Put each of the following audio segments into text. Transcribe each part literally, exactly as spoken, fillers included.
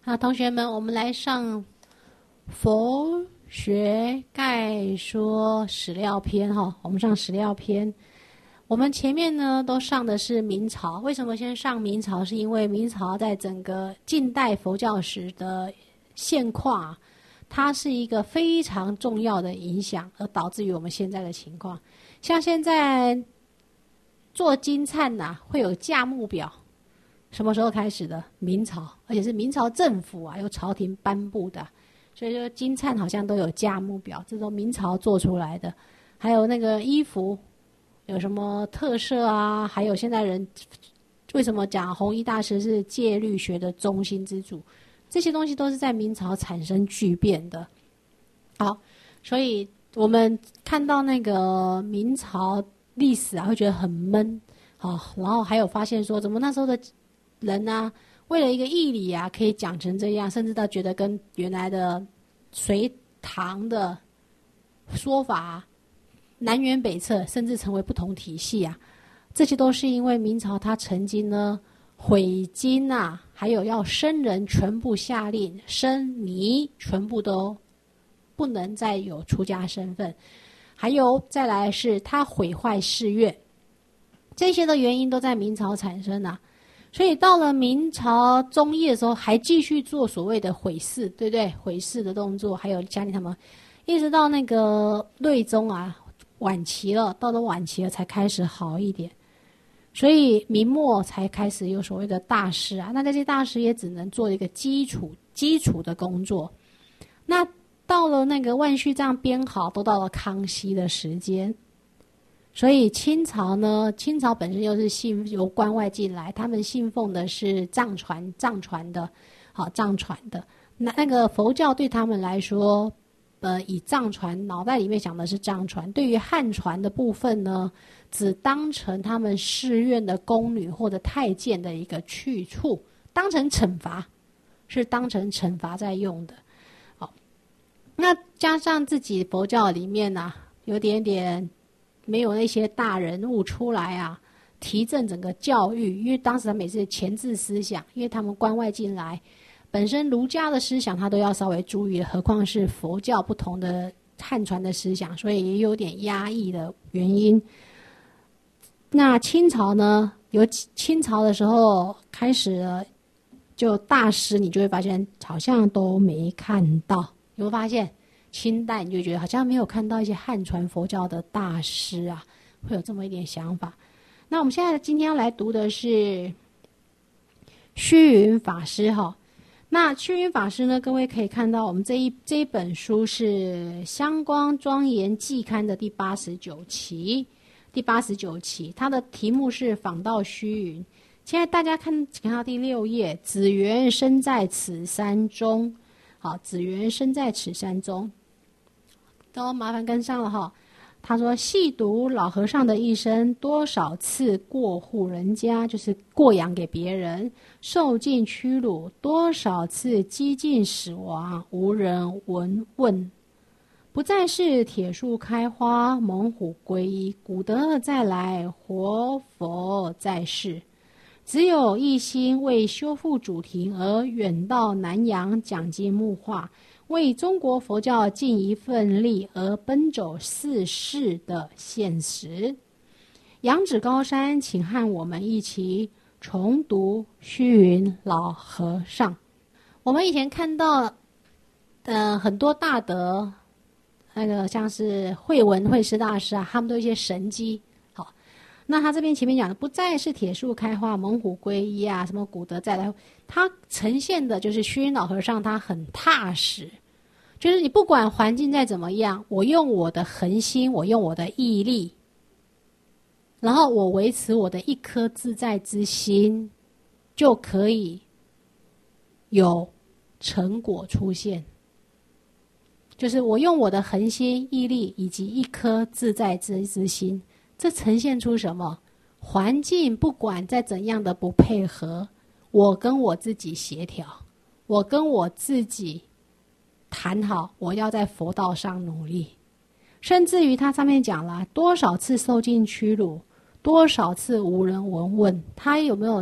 好，同学们，我们来上佛学概说史料篇哈。我们上史料篇，我们前面呢都上的是明朝。为什么先上明朝？是因为明朝在整个近代佛教史的现况，它是一个非常重要的影响，而导致于我们现在的情况。像现在做金灿呐、啊，会有价目表。什么时候开始的？明朝，而且是明朝政府啊，由朝廷颁布的，所以说金灿好像都有价目表，这都明朝做出来的。还有那个衣服有什么特色啊？还有现在人为什么讲弘一大师是戒律学的中心之主？这些东西都是在明朝产生巨变的。好，所以我们看到那个明朝历史啊，会觉得很闷。好，然后还有发现说，怎么那时候的人啊，为了一个义理啊，可以讲成这样，甚至到觉得跟原来的隋唐的说法、啊、南辕北辙，甚至成为不同体系啊。这些都是因为明朝他曾经呢毁经啊，还有要僧人全部下令，僧尼全部都不能再有出家身份，还有再来是他毁坏寺院，这些的原因都在明朝产生啊。所以到了明朝中叶的时候，还继续做所谓的毁寺，对不对？毁寺的动作，还有家里他们，一直到那个睿宗啊，晚期了，到了晚期了才开始好一点。所以明末才开始有所谓的大师啊，那这些大师也只能做一个基础基础的工作。那到了那个万续这样编好，都到了康熙的时间。所以清朝呢，清朝本身又是信由关外进来，他们信奉的是藏传藏传的，好藏传的。那那个佛教对他们来说，呃，以藏传脑袋里面想的是藏传，对于汉传的部分呢，只当成他们寺院的宫女或者太监的一个去处，当成惩罚，是当成惩罚在用的。好，那加上自己佛教里面啊，有点点。没有那些大人物出来啊，提振整个教育，因为当时他们也是前置思想，因为他们关外进来，本身儒家的思想他都要稍微注意，何况是佛教不同的汉传的思想，所以也有点压抑的原因。那清朝呢，有清朝的时候开始了，就大师你就会发现好像都没看到，有没有发现？清代你就觉得好像没有看到一些汉传佛教的大师啊，会有这么一点想法。那我们现在今天要来读的是虚云法师哈。那虚云法师呢，各位可以看到我们这一这一本书是《香光庄严季刊》的第八十九期，第八十九期，它的题目是访道虚云。现在大家看看到第六页，子源身在此山中。好，子源身在此山中。都麻烦跟上了哈。他说：“细读老和尚的一生，多少次过户人家，就是过养给别人，受尽屈辱；多少次几近死亡，无人闻问。不再是铁树开花，猛虎归一，古德再来，活佛在世。只有一心为修复主题而远到南洋讲经木化。”为中国佛教尽一份力而奔走世事的现实。仰指高山，请和我们一起重读虚云老和尚。我们以前看到呃很多大德，那个像是慧文慧师大师啊，他们都有一些神迹。好，那他这边前面讲的不再是铁树开花，猛虎归一啊，什么古德再来，他呈现的就是虚云老和尚他很踏实。就是你不管环境再怎么样，我用我的恒心，我用我的毅力，然后我维持我的一颗自在之心，就可以有成果出现。就是我用我的恒心、毅力以及一颗自在之之心，这呈现出什么？环境不管再怎样的不配合，我跟我自己协调，我跟我自己谈好，我要在佛道上努力。甚至于他上面讲了多少次受尽屈辱，多少次无人闻问，他有没有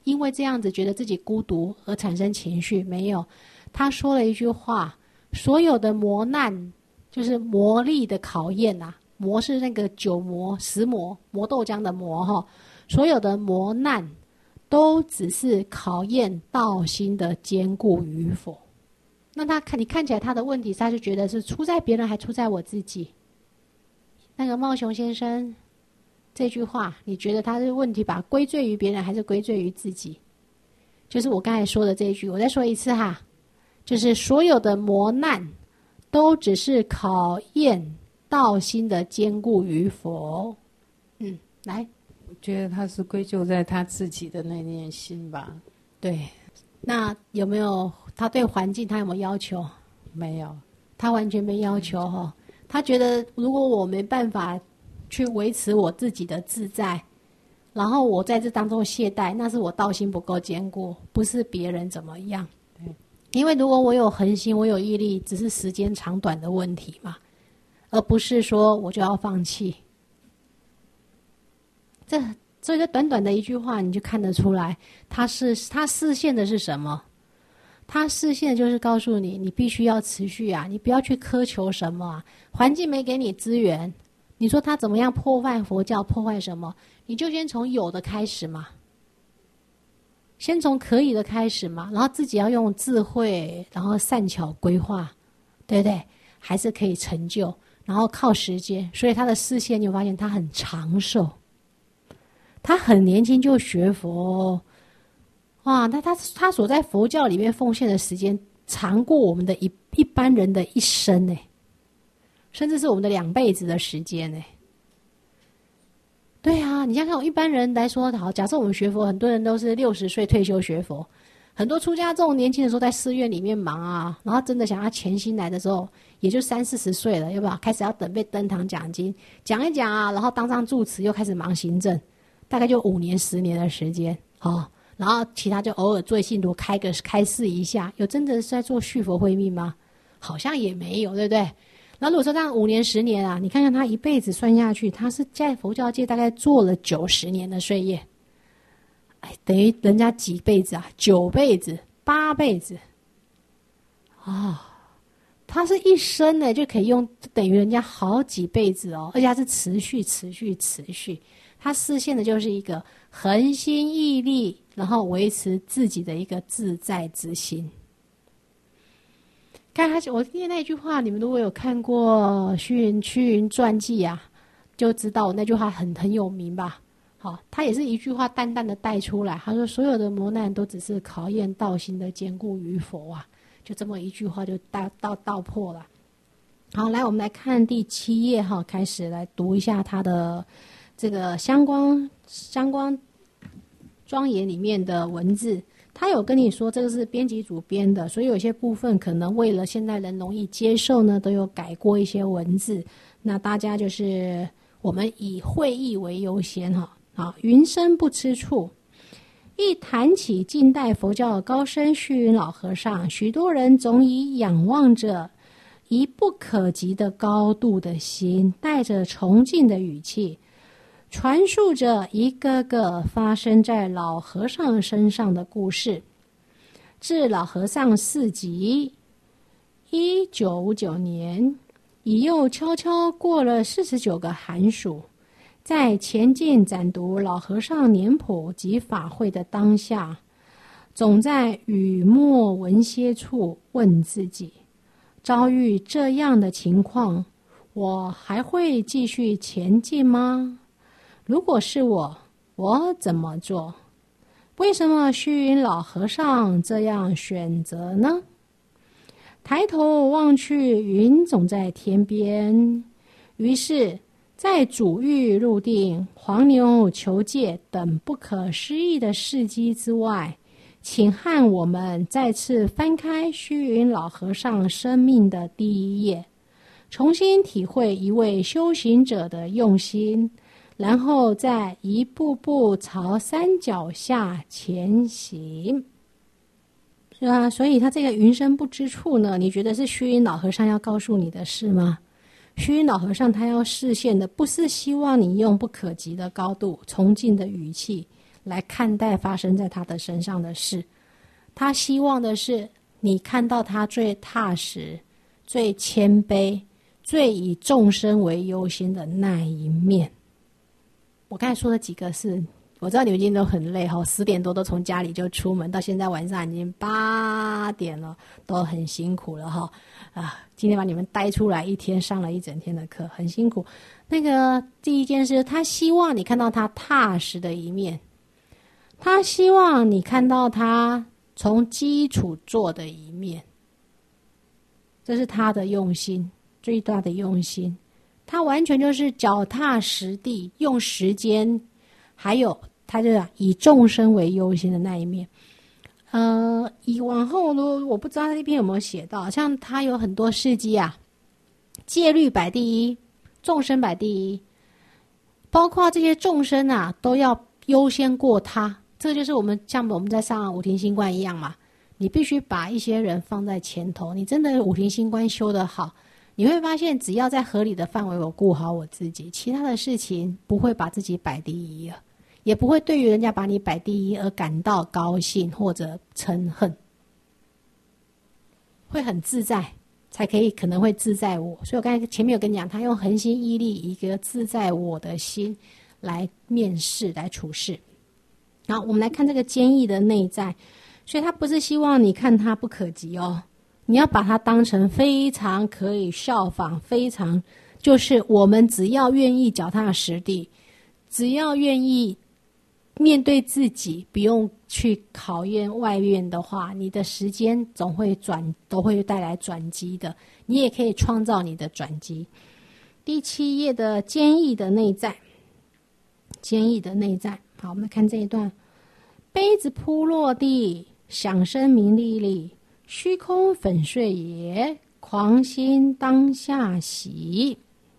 因为这样子觉得自己孤独而产生情绪，没有。他说了一句话，所有的磨难就是磨砺的考验啊，磨是那个九磨十磨磨豆浆的磨哈，所有的磨难都只是考验道心的坚固与否。那他看你看起来他的问题，他就觉得是出在别人还出在我自己。那个茂雄先生这句话，你觉得他的问题把归罪于别人还是归罪于自己？就是我刚才说的这一句，我再说一次哈，就是所有的磨难都只是考验道心的坚固与否。嗯，来， 我觉得他是归咎在他自己的那念心吧。 对，那有没有他对环境他有没有要求？ 没有， 他完全没要求哈、哦。他觉得如果我没办法去维持我自己的自在，然后我在这当中懈怠，那是我道心不够坚固，不是别人怎么样。 对， 因为如果我有恒心，我有毅力，只是时间长短的问题嘛，而不是说我就要放弃。这这个短短的一句话，你就看得出来，他是他视线的是什么？他视线就是告诉你，你必须要持续啊，你不要去苛求什么啊。环境没给你资源，你说他怎么样破坏佛教，破坏什么？你就先从有的开始嘛，先从可以的开始嘛，然后自己要用智慧，然后善巧规划，对不对？还是可以成就，然后靠时间。所以他的视线，你会发现他很长寿，他很年轻就学佛哦。哇，那他他所在佛教里面奉献的时间长过我们的一一般人的一生呢，甚至是我们的两辈子的时间呢。对啊，你想想，一般人来说，好，假设我们学佛，很多人都是六十岁退休学佛，很多出家众年轻的时候在寺院里面忙啊，然后真的想要潜心来的时候，也就三四十岁了，要不要开始要准备登堂讲经，讲一讲啊，然后当上住持，又开始忙行政，大概就五年十年的时间，哦。然后其他就偶尔做信徒开个开示一下，有真的是在做续佛慧命吗？好像也没有，对不对？那如果说这样五年十年啊，你看看他一辈子算下去，他是在佛教界大概做了九十年的岁月，哎，等于人家几辈子啊？九辈子、八辈子啊、哦！他是一生呢就可以用，等于人家好几辈子哦，而且他是持续、持续、持续。他实现的就是一个恒心毅力，然后维持自己的一个自在之心。刚才我念那句话，你们如果有看过虚云虚云传记啊，就知道那句话很很有名吧？好，他也是一句话淡淡的带出来，他说所有的磨难都只是考验道心的坚固与否啊，就这么一句话就道道道破了。好，来我们来看第七页哈，开始来读一下他的这个香光香光庄严里面的文字。他有跟你说这个是编辑组编的，所以有些部分可能为了现代人容易接受呢，都有改过一些文字。那大家就是我们以会意为优先哈。好，云深不吃醋。一谈起近代佛教的高僧虚云老和尚，许多人总以仰望着一不可及的高度的心，带着崇敬的语气，传述着一个个发生在老和尚身上的故事。至老和尚四级，一九五九年，已又悄悄过了四十九个寒暑。在前进展读老和尚年谱及法会的当下，总在语默闻歇处问自己：遭遇这样的情况，我还会继续前进吗？如果是我，我怎么做？为什么虚云老和尚这样选择呢？抬头望去，云总在天边。于是在主欲入定、黄牛求戒等不可思议的事迹之外，请和我们再次翻开虚云老和尚生命的第一页，重新体会一位修行者的用心，然后再一步步朝山脚下前行。是吧？所以他这个云深不知处呢，你觉得是虚云老和尚要告诉你的事吗？虚云老和尚他要示现的不是希望你用不可及的高度、崇敬的语气来看待发生在他的身上的事。他希望的是你看到他最踏实、最谦卑、最以众生为忧心的那一面。我刚才说的几个是，我知道你们今天都很累哈，十点多都从家里就出门，到现在晚上已经八点了，都很辛苦了哈。啊，今天把你们带出来一天，上了一整天的课，很辛苦。那个第一件事，他希望你看到他踏实的一面，他希望你看到他从基础做的一面，这是他的用心，最大的用心。他完全就是脚踏实地，用时间，还有他就是以众生为优先的那一面。呃，以往后呢，我不知道他这边有没有写到，像他有很多事迹啊，戒律摆第一，众生摆第一，包括这些众生啊，都要优先过他。这个就是我们像我们在上五停心观一样嘛，你必须把一些人放在前头。你真的五停心观修得好，你会发现只要在合理的范围我顾好我自己，其他的事情不会把自己摆第一了，也不会对于人家把你摆第一而感到高兴或者嗔恨，会很自在，才可以可能会自在我。所以我刚才前面有跟你讲，他用恒心毅力一个自在我的心来面试来处事。然后我们来看这个坚毅的内在，所以他不是希望你看他不可及哦，你要把它当成非常可以效仿，非常就是我们只要愿意脚踏实地，只要愿意面对自己，不用去考验外面的话，你的时间总会转，都会带来转机的，你也可以创造你的转机。第七页的坚毅的内在，坚毅的内在。好，我们来看这一段。杯子铺落地，响声鸣沥沥，虚空粉碎也，狂心当下喜。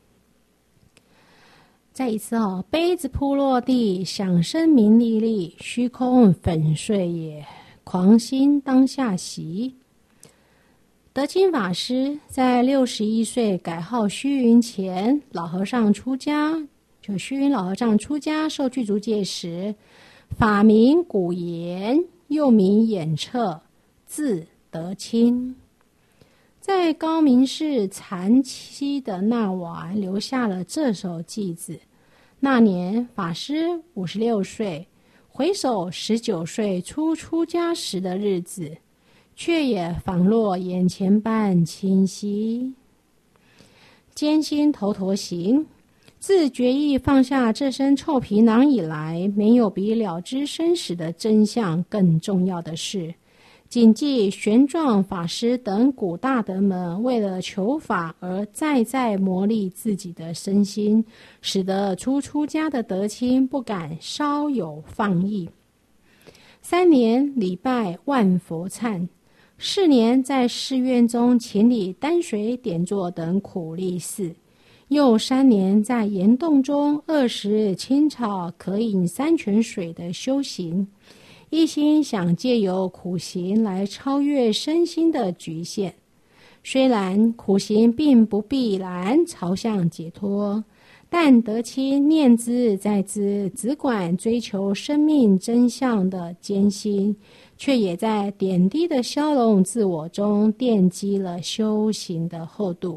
再一次哦，杯子铺落地，响声鸣沥沥，虚空粉碎也，狂心当下喜。德钦法师在六十一岁改号虚云前，老和尚出家，就虚云老和尚出家受具足戒时，法名古言，又名眼彻，字德钦。在高明寺禅期的那晚，留下了这首偈子。那年法师五十六岁，回首十九岁初出家时的日子，却也仿若眼前般清晰。艰辛头陀行，自决意放下这身臭皮囊以来，没有比了知生死的真相更重要的事。谨记玄奘法师等古大德们为了求法而再再磨砺自己的身心，使得初出家的德钦不敢稍有放逸。三年礼拜万佛忏，四年在寺院中勤理担水点座等苦力事，又三年在岩洞中二十日青草可饮山泉水的修行，一心想借由苦行来超越身心的局限。虽然苦行并不必然朝向解脱，但德钦念之在之，只管追求生命真相的艰辛，却也在点滴的消融自我中奠基了修行的厚度。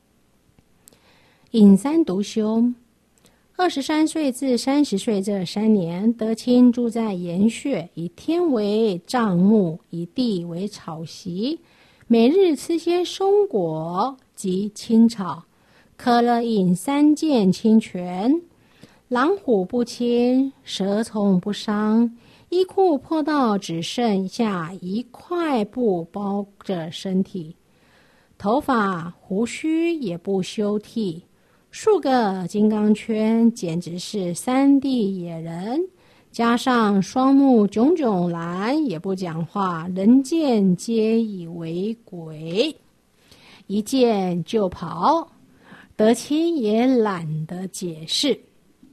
隐山独修，二十三岁至三十岁这三年，德钦住在岩穴，以天为帐幕，以地为草席，每日吃些松果及青草，渴了饮三涧清泉，狼虎不侵，蛇虫不伤，衣裤破到只剩下一块布包着身体，头发胡须也不修剃，数个金刚圈简直是山地野人，加上双目炯炯蓝，也不讲话，人见皆以为鬼，一见就跑。德钦也懒得解释。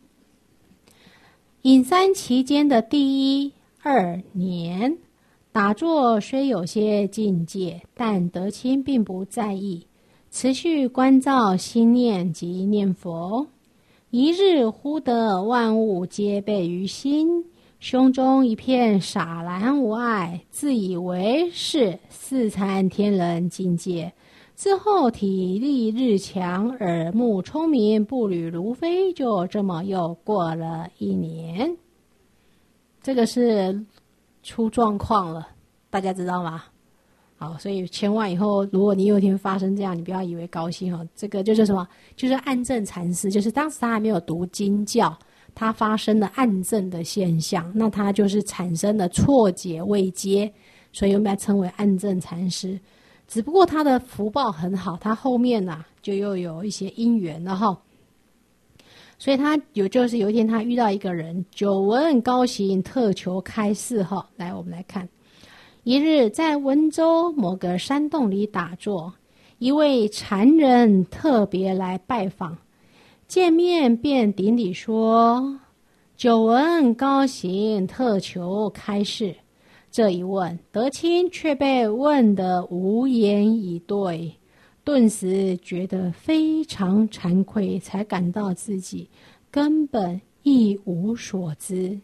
隐山期间的第一二年，打坐虽有些境界，但德钦并不在意，持续关照心念及念佛。一日忽得万物皆备于心， 胸中一片洒然无碍，自以为是四参天人境界。之后体力日强，耳目聪明，步履如飞，就这么又过了一年。这个是出状况了，大家知道吗？好，所以千万以后，如果你有一天发生这样，你不要以为高兴哦。这个就是什么？就是暗证禅师，就是当时他还没有读经教，他发生了暗证的现象，那他就是产生了错解未接，所以我们来称为暗证禅师。只不过他的福报很好，他后面呐、啊、就又有一些因缘了哈。所以他有就是有一天他遇到一个人，久闻高行，特求开示哈。来，我们来看，一日在温州某个山洞里打坐，一位禅人特别来拜访，见面便顶礼说：“久闻高行，特求开示。”这一问，德清却被问得无言以对，顿时觉得非常惭愧，才感到自己根本一无所知。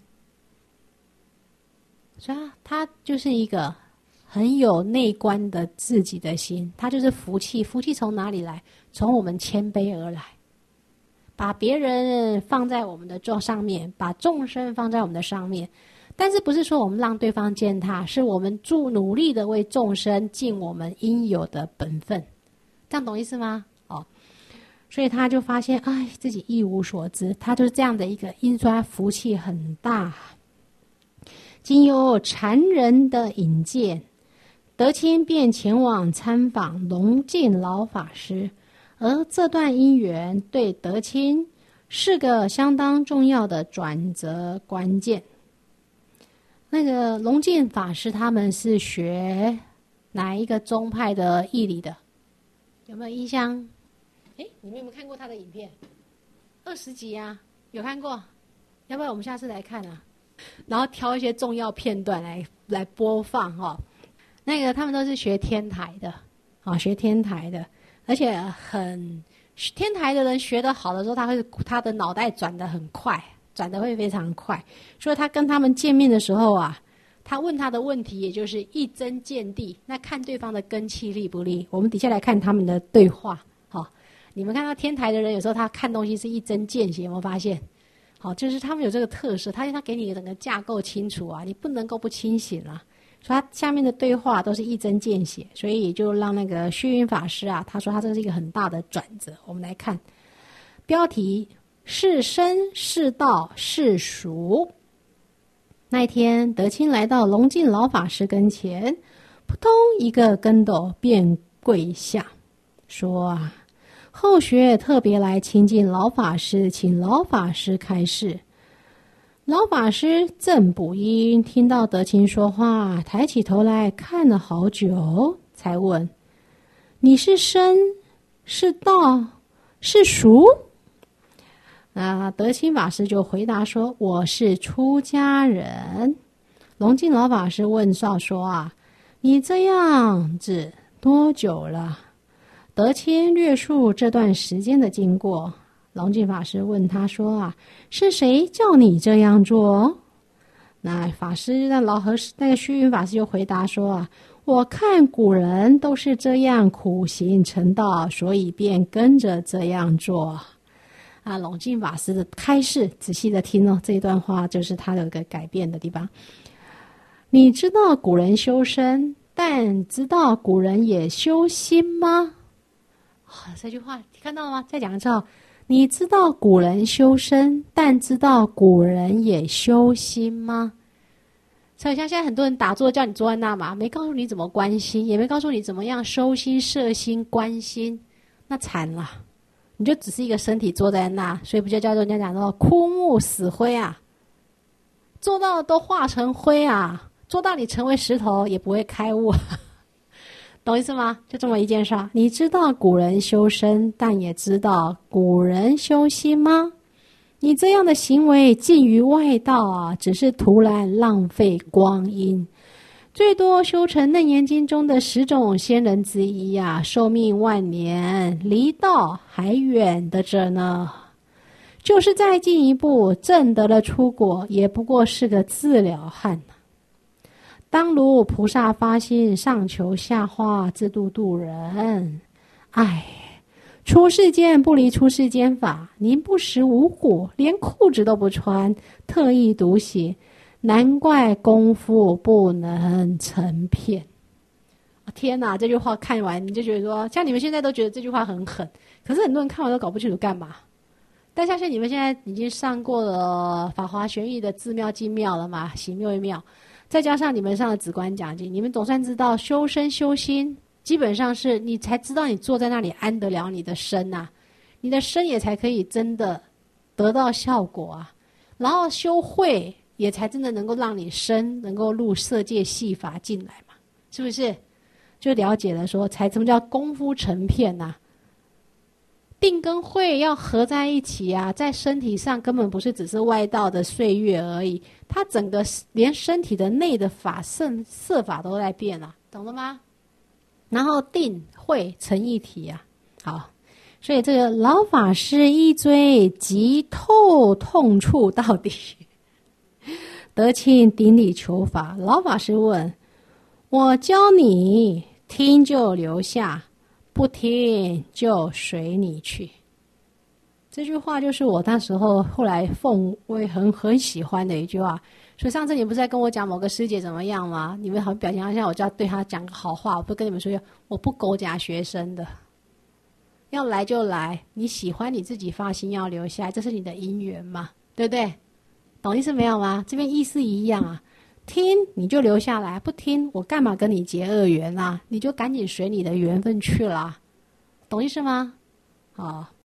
所以他就是一个很有内观的自己的心，他就是福气。福气从哪里来？从我们谦卑而来，把别人放在我们的座上面，把众生放在我们的上面。但是不是说我们让对方践踏，是我们助努力的为众生尽我们应有的本分，这样懂意思吗？哦，所以他就发现，哎，自己一无所知，他就是这样的一个因，说他福气很大。经由禅人的引荐，德清便前往参访龙静老法师，而这段因缘对德清是个相当重要的转折关键。那个龙静法师他们是学哪一个宗派的义理的？有没有印象？哎，你们有没有看过他的影片？二十集啊，有看过？要不然我们下次来看啊，然后挑一些重要片段来来播放哈、哦。那个他们都是学天台的，啊、哦，学天台的，而且很天台的人学得好的时候，他会他的脑袋转得很快。转得会非常快，所以他跟他们见面的时候啊，他问他的问题也就是一针见地，那看对方的根气利不利。我们底下来看他们的对话，好、哦，你们看到天台的人有时候他看东西是一针见血，有没有发现？好、哦，就是他们有这个特色，他他给你整个架构清楚啊，你不能够不清醒啊。所以他下面的对话都是一针见血，所以就让那个虚云法师啊，他说他这是一个很大的转折。我们来看标题。是生是道是俗。那一天，德清来到龙静老法师跟前，扑通一个跟斗便跪下，说啊，后学特别来亲近老法师，请老法师开示。老法师正补音，听到德清说话，抬起头来看了好久，才问：你是生是道是俗？那德清法师就回答说：“我是出家人。”龙静老法师问少说：“啊，你这样子多久了？”德清略述这段时间的经过。龙静法师问他说：“啊，是谁叫你这样做？”那法师那老和那个虚云法师就回答说：“啊，我看古人都是这样苦行成道，所以便跟着这样做。”啊，龙静法师的开示，仔细的听哦，这一段话就是他有一个改变的地方。你知道古人修身，但知道古人也修心吗？啊，这句话你看到了吗？再讲一次哦，你知道古人修身，但知道古人也修心吗？所以像现在很多人打坐叫你坐在那嘛，没告诉你怎么观心，也没告诉你怎么样收心、摄心、观心，那惨了。你就只是一个身体坐在那，所以不就叫做人家讲说枯木死灰啊，做到都化成灰啊，做到你成为石头也不会开悟，懂意思吗？就这么一件事。你知道古人修身，但也知道古人修心吗？你这样的行为近于外道啊，只是徒然浪费光阴。最多修成楞严经中的十种仙人之一啊，寿命万年，离道还远的着呢。 就是再进一步证得了出果，也不过是个自了汉。当如菩萨发心，上求下化，自度度人。哎，出世间不离出世间法，您不识五果，连裤子都不穿，特意读写，难怪功夫不能成片。天哪，这句话看完你就觉得说，像你们现在都觉得这句话很狠，可是很多人看完都搞不清楚干嘛。但相信你们现在已经上过了法华玄义的自妙精妙了嘛，喜妙一妙，再加上你们上的止观讲经，你们总算知道修身修心基本上是你才知道你坐在那里安得了你的身啊，你的身也才可以真的得到效果啊，然后修慧也才真的能够让你身能够入色界细法进来嘛，是不是？就了解了说才什么叫功夫成片啊，定跟慧要合在一起啊，在身体上根本不是只是外道的岁月而已，它整个连身体的内的法色色法都在变啊，懂了吗？然后定慧成一体啊。好，所以这个老法师一追即透痛处到底，德清顶礼求法。老法师问：我教你听就留下，不听就随你去。这句话就是我那时候后来奉为很很喜欢的一句话。所以上次你不是在跟我讲某个师姐怎么样吗？你们好像表现好像我就要对她讲个好话，我不跟你们说我不勾夹学生的，要来就来，你喜欢你自己发心要留下来，这是你的因缘嘛，对不对？懂意思没有吗？这边意思一样啊，听你就留下来，不听我干嘛跟你结恶缘啊？你就赶紧随你的缘分去啦，懂意思吗？好。